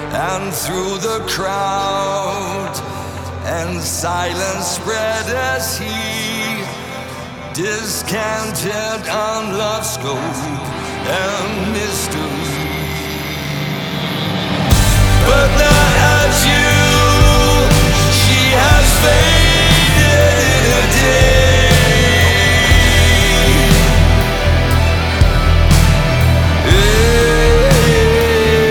and through the crowd, and silence spread as he descanted on love's scope and mystery.